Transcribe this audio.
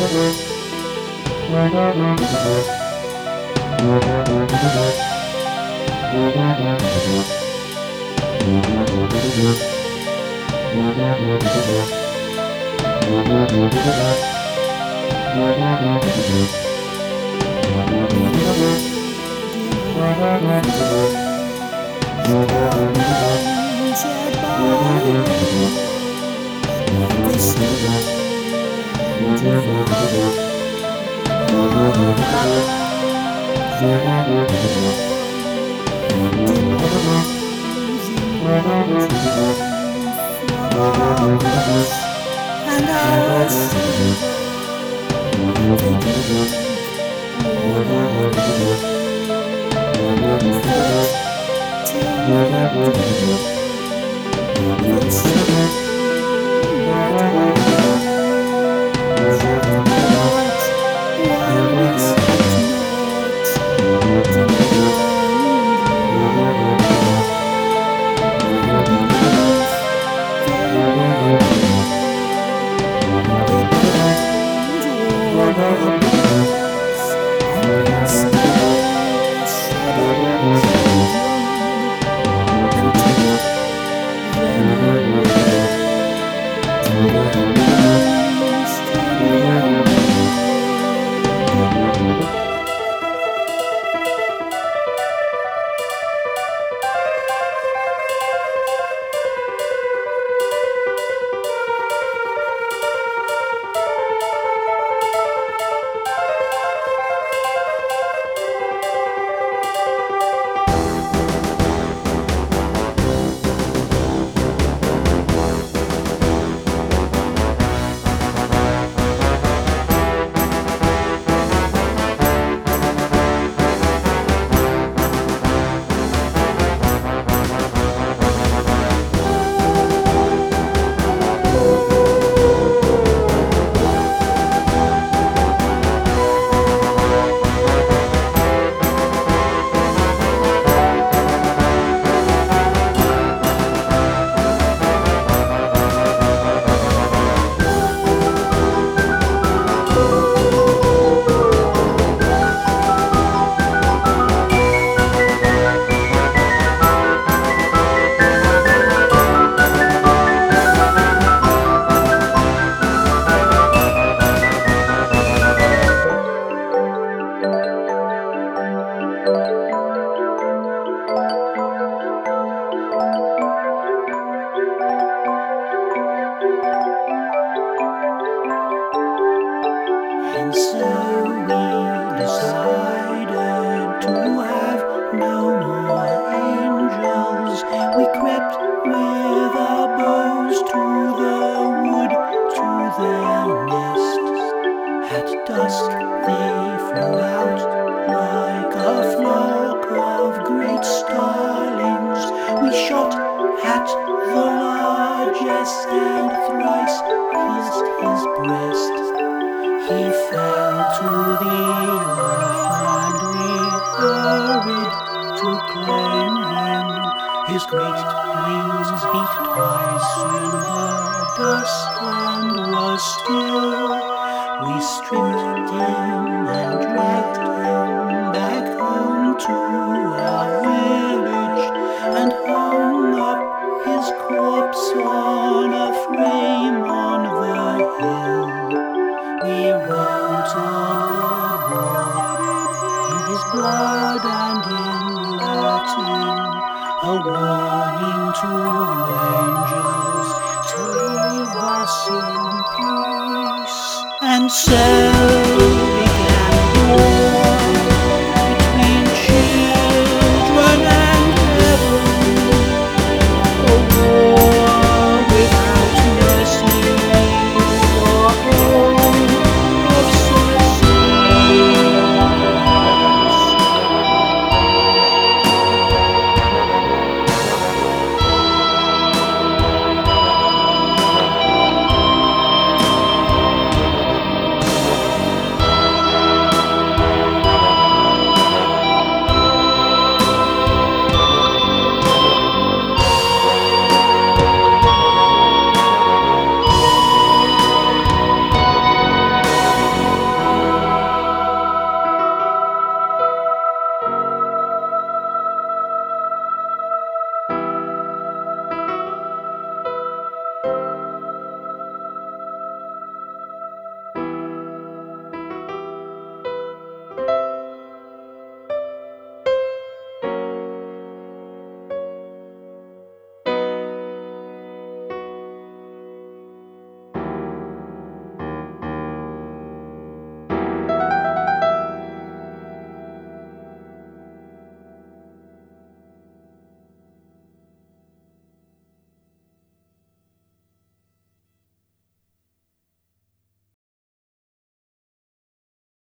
And I was And so we decided to have no more angels. We crept with our bows to the wood, to their nest. At dusk they flew out like a flock of great starlings. We shot at the largest and thrice pierced his breast. He fell to the earth and we hurried to claim him. His great wings beat twice in the dust and was still. We stripped him and dragged him back home to our village and hung up his corpse on a frame on the hill. We wrote on the wall, in his blood and in Latin, a warning to angels to leave us in peace. And so